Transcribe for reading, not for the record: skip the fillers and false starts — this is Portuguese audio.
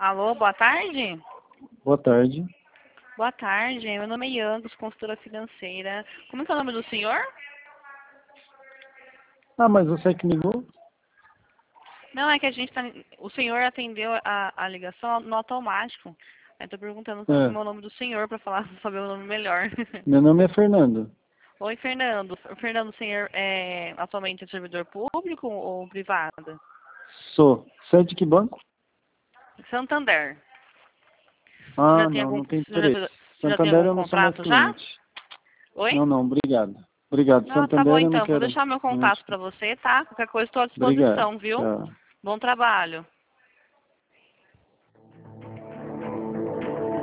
Alô, boa tarde? Boa tarde. Boa tarde, meu nome é Yangos, consultora financeira. Como é que é o nome do senhor? Ah, mas você que ligou? Não, é que a gente tá... O senhor atendeu a ligação no automático. Eu tô perguntando o É, meu nome do senhor para falar, saber o nome melhor. meu nome é Fernando. Oi, Fernando. Fernando, o senhor atualmente é servidor público ou privado? Sou. Você é de que banco? Santander. Você Ah, já tem não tem interesse. você já tem Santander algum eu não sou mais contrato já? cliente. Oi? Não, obrigado. Obrigado. Não, tá bom Santander eu não então. Vou quero deixar meu mais. contato para você, tá? Qualquer coisa estou à Obrigado. disposição, viu? Tchau. Bom trabalho.